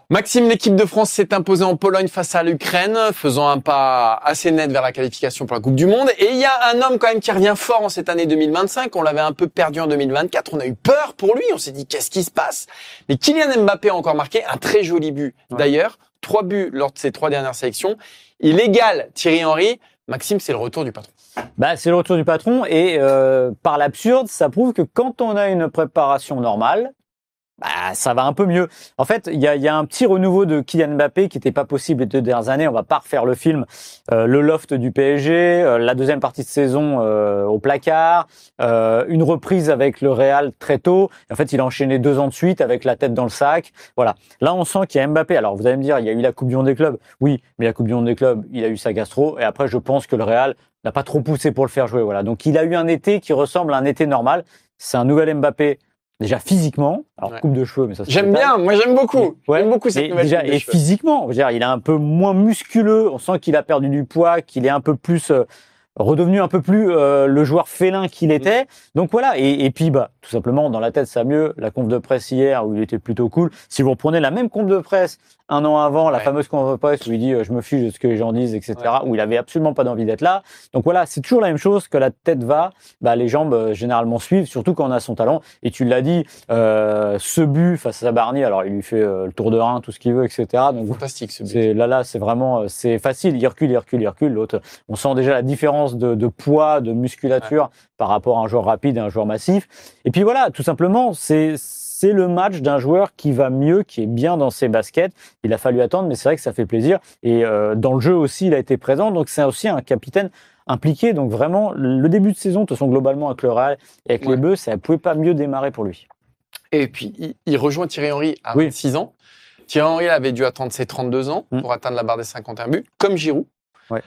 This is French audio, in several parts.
Maxime, l'équipe de France s'est imposée en Pologne face à l'Ukraine, faisant un pas assez net vers la qualification pour la Coupe du Monde. Et il y a un homme quand même qui revient fort en cette année 2025. On l'avait un peu perdu en 2024. On a eu peur pour lui. On s'est dit, qu'est-ce qui se passe? Mais Kylian Mbappé a encore marqué un très joli but. Ouais. D'ailleurs, 3 buts lors de ses 3 dernières sélections. Il égale Thierry Henry. Maxime, c'est le retour du patron. C'est le retour du patron. Et par l'absurde, ça prouve que quand on a une préparation normale, ça va un peu mieux. En fait, il y a un petit renouveau de Kylian Mbappé qui n'était pas possible les 2 dernières années. On va pas refaire le film, le loft du PSG, la deuxième partie de saison au placard, une reprise avec le Real très tôt. En fait, il a enchaîné 2 ans de suite avec la tête dans le sac. Voilà. Là, on sent qu'il y a Mbappé. Alors, vous allez me dire, il y a eu la Coupe du Monde des clubs. Oui, mais la Coupe du Monde des clubs, il a eu sa gastro. Et après, je pense que le Real n'a pas trop poussé pour le faire jouer. Voilà. Donc, il a eu un été qui ressemble à un été normal. C'est un nouvel Mbappé. Déjà physiquement, alors coupe de cheveux, mais ça. J'aime bien, moi j'aime beaucoup. Ouais. J'aime beaucoup cette nouvelle coupe de cheveux. Et physiquement, je veux dire, il est un peu moins musculeux. On sent qu'il a perdu du poids, qu'il est un peu plus redevenu un peu plus le joueur félin qu'il était. Donc voilà. Et puis tout simplement dans la tête, ça mieux. La conf de presse hier où il était plutôt cool. Si vous reprenez la même conf de presse un an avant, la fameuse conf de presse où il dit je me fiche de ce que les gens disent, etc. Où il avait absolument pas d'envie d'être là. Donc voilà, c'est toujours la même chose. Que la tête va, les jambes généralement suivent, surtout quand on a son talent. Et tu l'as dit, ce but face à Barnier, alors il lui fait le tour de rein, tout ce qu'il veut, etc. Donc fantastique ce but. Là, c'est vraiment, c'est facile. Il recule. L'autre, on sent déjà la différence de poids, de musculature par rapport à un joueur rapide et un joueur massif. Et puis voilà, tout simplement, c'est le match d'un joueur qui va mieux, qui est bien dans ses baskets. Il a fallu attendre, mais c'est vrai que ça fait plaisir. Et dans le jeu aussi, il a été présent. Donc c'est aussi un capitaine impliqué. Donc vraiment, le début de saison, de toute façon, globalement, avec le Real et avec les Bleus, ça ne pouvait pas mieux démarrer pour lui. Et puis, il rejoint Thierry Henry à 26 ans. Thierry Henry avait dû attendre ses 32 ans pour atteindre la barre des 51 buts, comme Giroud. Ouais.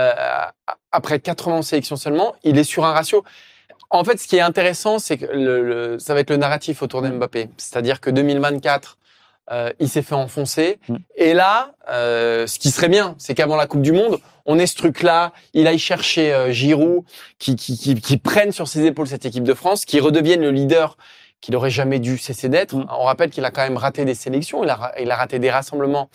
Après 4 ans en sélection seulement, il est sur un ratio. En fait, ce qui est intéressant, c'est que ça va être le narratif autour d'Mbappé. C'est-à-dire que 2024, il s'est fait enfoncer. Et là, ce qui serait bien, c'est qu'avant la Coupe du Monde, on ait ce truc-là. Il aille chercher Giroud, qui prenne sur ses épaules cette équipe de France, qui redevienne le leader qu'il n'aurait jamais dû cesser d'être. On rappelle qu'il a quand même raté des sélections. Il a raté des rassemblements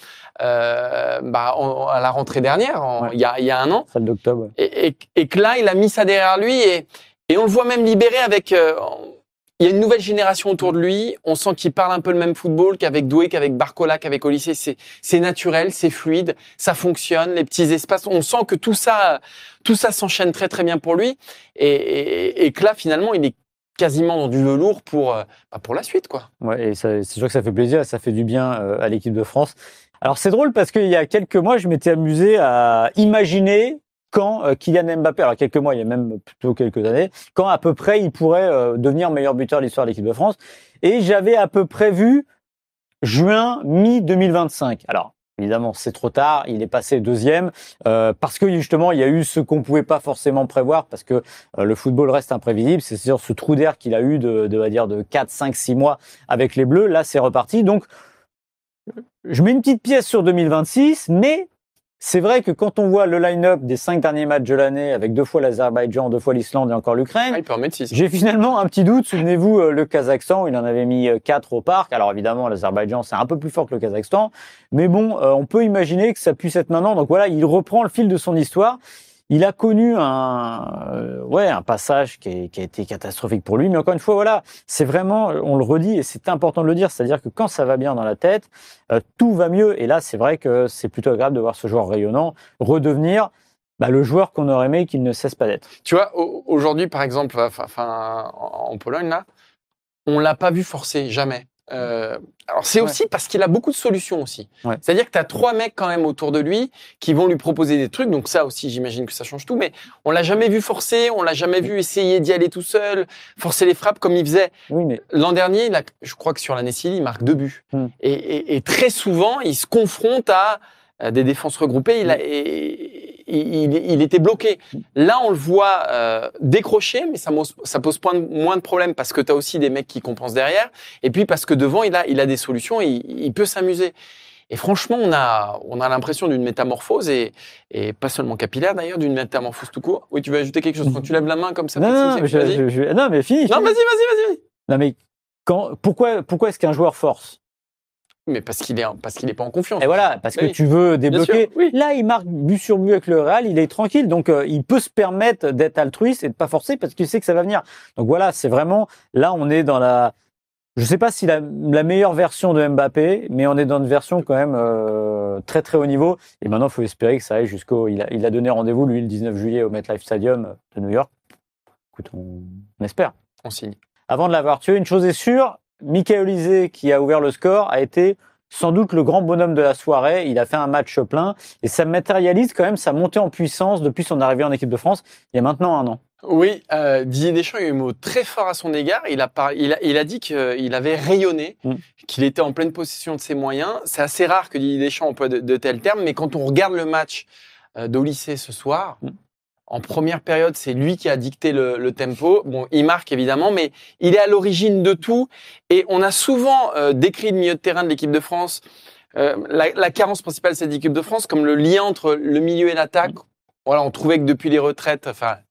à la rentrée dernière, il y a un an. Celle d'octobre. Et que là, il a mis ça derrière lui et on le voit même libéré avec... il y a une nouvelle génération autour de lui. On sent qu'il parle un peu le même football qu'avec Doué, qu'avec Barcola, qu'avec Olysée. C'est naturel, c'est fluide, ça fonctionne, les petits espaces. On sent que tout ça s'enchaîne très très bien pour lui. Et que là, finalement, il est quasiment dans du velours pour la suite, quoi. Ouais, et c'est sûr que ça fait plaisir, ça fait du bien à l'équipe de France. Alors c'est drôle parce qu'il y a quelques mois, je m'étais amusé à imaginer quand Kylian Mbappé, alors quelques mois, il y a même plutôt quelques années, quand à peu près il pourrait devenir meilleur buteur de l'histoire de l'équipe de France. Et j'avais à peu près vu juin, mi-2025. Alors, évidemment, c'est trop tard. Il est passé 2e parce que justement, il y a eu ce qu'on pouvait pas forcément prévoir parce que le football reste imprévisible. C'est sûr, ce trou d'air qu'il a eu de 4, 5, 6 mois avec les Bleus. Là, c'est reparti. Donc, je mets une petite pièce sur 2026, mais c'est vrai que quand on voit le line-up des 5 derniers matchs de l'année avec 2 fois l'Azerbaïdjan, 2 fois l'Islande et encore l'Ukraine, il peut en mettre 6. J'ai finalement un petit doute. Souvenez-vous, le Kazakhstan, il en avait mis 4 au parc. Alors évidemment, l'Azerbaïdjan, c'est un peu plus fort que le Kazakhstan. Mais bon, on peut imaginer que ça puisse être maintenant. Donc voilà, il reprend le fil de son histoire. Il a connu un passage qui a été catastrophique pour lui. Mais encore une fois, voilà, c'est vraiment, on le redit et c'est important de le dire, c'est-à-dire que quand ça va bien dans la tête, tout va mieux. Et là, c'est vrai que c'est plutôt agréable de voir ce joueur rayonnant redevenir le joueur qu'on aurait aimé qu'il ne cesse pas d'être. Tu vois, aujourd'hui, par exemple, en Pologne, là, on l'a pas vu forcer, jamais. Alors c'est aussi parce qu'il a beaucoup de solutions aussi. Ouais. C'est-à-dire que tu as 3 mecs quand même autour de lui qui vont lui proposer des trucs. Donc ça aussi, j'imagine que ça change tout. Mais on l'a jamais vu forcer, on l'a jamais vu essayer d'y aller tout seul, forcer les frappes comme il faisait. Oui, mais l'an dernier, je crois que sur l'année civile, il marque 2 buts. Et très souvent, il se confronte à des défenses regroupées. Il était bloqué. Là, on le voit décrocher, mais ça pose moins de problèmes parce que tu as aussi des mecs qui compensent derrière. Et puis parce que devant, il a des solutions et il peut s'amuser. Et franchement, on a l'impression d'une métamorphose et pas seulement capillaire d'ailleurs, d'une métamorphose tout court. Oui, tu veux ajouter quelque chose quand tu lèves la main comme ça? Non, mais finis. Non, vas-y. Non, mais pourquoi est-ce qu'un joueur force? Mais parce qu'il est pas en confiance. Et voilà, parce que Oui. tu veux débloquer. sûr, oui. Là, il marque but sur but avec le Real, il est tranquille. Donc, il peut se permettre d'être altruiste et de pas forcer parce qu'il sait que ça va venir. Donc voilà, c'est vraiment, là, on est dans je sais pas si la meilleure version de Mbappé, mais on est dans une version quand même très très haut niveau. Et maintenant, il faut espérer que ça aille il a donné rendez-vous, lui, le 19 juillet au MetLife Stadium de New York. Écoute, on espère. On signe. Avant de l'avoir tué, une chose est sûre, Michael Olise, qui a ouvert le score, a été sans doute le grand bonhomme de la soirée. Il a fait un match plein et ça matérialise quand même sa montée en puissance depuis son arrivée en équipe de France il y a maintenant 1 an. Oui, Didier Deschamps a eu un mot très fort à son égard. Il a dit qu'il avait rayonné, qu'il était en pleine possession de ses moyens. C'est assez rare que Didier Deschamps emploie de tels termes, mais quand on regarde le match d'Olise ce soir, en première période, c'est lui qui a dicté le tempo. Bon, il marque évidemment, mais il est à l'origine de tout. Et on a souvent décrit le milieu de terrain de l'équipe de France, la carence principale de cette équipe de France, comme le lien entre le milieu et l'attaque. Voilà, on trouvait que depuis les retraites,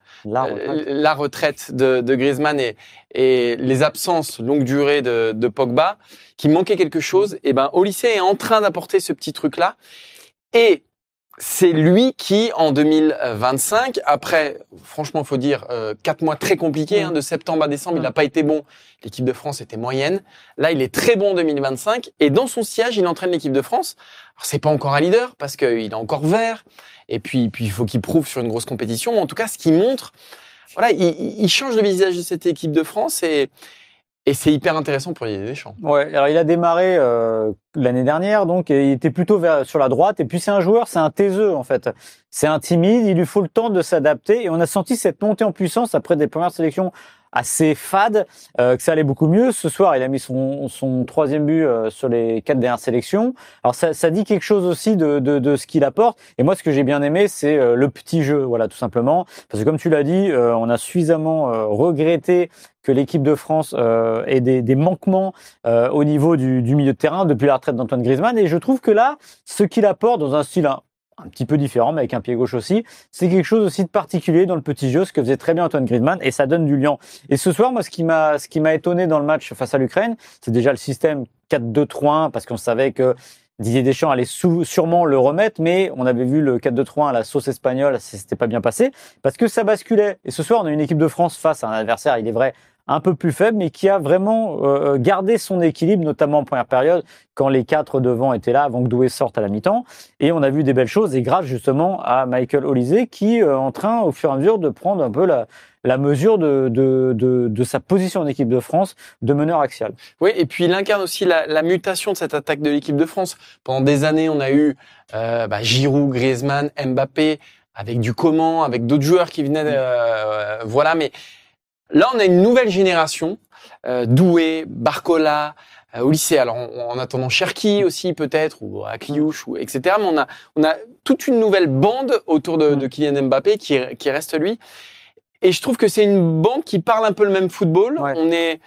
la retraite de Griezmann et les absences longue durée de Pogba, qui manquait quelque chose. Et ben, Olise est en train d'apporter ce petit truc-là. Et c'est lui qui, en 2025, après, franchement, faut dire, 4 mois très compliqués, de septembre à décembre, il n'a pas été bon. L'équipe de France était moyenne. Là, il est très bon en 2025. Et dans son siège, il entraîne l'équipe de France. Alors, c'est pas encore un leader parce qu'il est encore vert. Et puis il faut qu'il prouve sur une grosse compétition. En tout cas, ce qu'il montre, voilà, il change le visage de cette équipe de France et c'est hyper intéressant pour Didier Deschamps. Ouais, alors il a démarré l'année dernière, donc et il était plutôt sur la droite. Et puis c'est un joueur, c'est un taiseux en fait. C'est un timide, il lui faut le temps de s'adapter. Et on a senti cette montée en puissance après des premières sélections assez fades, que ça allait beaucoup mieux. Ce soir, il a mis son 3e but sur les 4 dernières sélections. Alors ça dit quelque chose aussi de ce qu'il apporte. Et moi, ce que j'ai bien aimé, c'est le petit jeu, voilà, tout simplement. Parce que comme tu l'as dit, on a suffisamment regretté que l'équipe de France ait des manquements au niveau du milieu de terrain depuis la retraite d'Antoine Griezmann. Et je trouve que là, ce qu'il apporte dans un style un petit peu différent, mais avec un pied gauche aussi, c'est quelque chose aussi de particulier dans le petit jeu, ce que faisait très bien Antoine Griezmann, et ça donne du lien. Et ce soir, moi, ce qui m'a étonné dans le match face à l'Ukraine, c'est déjà le système 4-2-3-1, parce qu'on savait que Didier Deschamps allait sûrement le remettre, mais on avait vu le 4-2-3-1 à la sauce espagnole, ça s'était pas bien passé, parce que ça basculait. Et ce soir, on a une équipe de France face à un adversaire, il est vrai, un peu plus faible, mais qui a vraiment gardé son équilibre, notamment en première période, quand les 4 devant étaient là, avant que Doué sorte à la mi-temps. Et on a vu des belles choses, et grâce justement à Michael Olise, qui est en train, au fur et à mesure, de prendre un peu la mesure de sa position en équipe de France de meneur axial. Oui, et puis il incarne aussi la mutation de cette attaque de l'équipe de France. Pendant des années, on a eu Giroud, Griezmann, Mbappé, avec du Coman, avec d'autres joueurs qui venaient, voilà, mais là, on a une nouvelle génération, Doué, Barcola, Olise. Alors, en attendant Cherki aussi peut-être, ou Akliouche, ou etc. Mais on a toute une nouvelle bande autour de Kylian Mbappé qui reste lui. Et je trouve que c'est une bande qui parle un peu le même football. Ouais.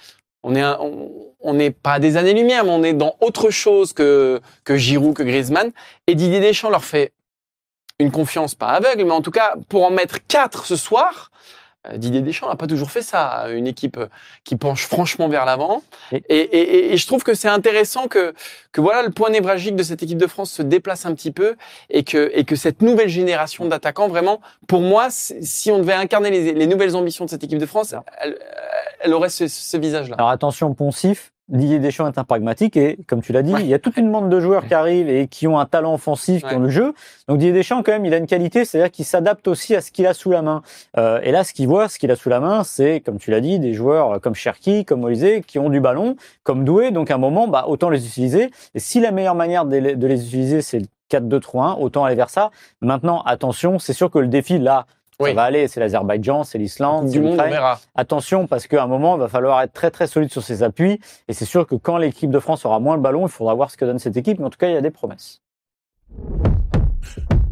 On n'est pas à des années-lumière, mais on est dans autre chose que Giroud, que Griezmann. Et Didier Deschamps leur fait une confiance pas aveugle, mais en tout cas, pour en mettre 4 ce soir, Didier Deschamps n'a pas toujours fait ça. Une équipe qui penche franchement vers l'avant. Et je trouve que c'est intéressant que voilà, le point névralgique de cette équipe de France se déplace un petit peu et que cette nouvelle génération d'attaquants, vraiment, pour moi, si on devait incarner les nouvelles ambitions de cette équipe de France, elle aurait ce visage-là. Alors attention, poncif. Didier Deschamps est un pragmatique et, comme tu l'as dit, il y a toute une bande de joueurs qui arrivent et qui ont un talent offensif, qui ont le jeu. Donc Didier Deschamps, quand même, il a une qualité, c'est-à-dire qu'il s'adapte aussi à ce qu'il a sous la main. Et là, ce qu'il a sous la main, c'est, comme tu l'as dit, des joueurs comme Cherki, comme Olise, qui ont du ballon, comme Doué. Donc à un moment, autant les utiliser. Et si la meilleure manière de les utiliser, c'est le 4-2-3-1, autant aller vers ça. Maintenant, attention, c'est sûr que le défi, là, ça va aller, c'est l'Azerbaïdjan, c'est l'Islande, c'est l'Ukraine. Attention, parce qu'à un moment, il va falloir être très très solide sur ses appuis. Et c'est sûr que quand l'équipe de France aura moins le ballon, il faudra voir ce que donne cette équipe. Mais en tout cas, il y a des promesses.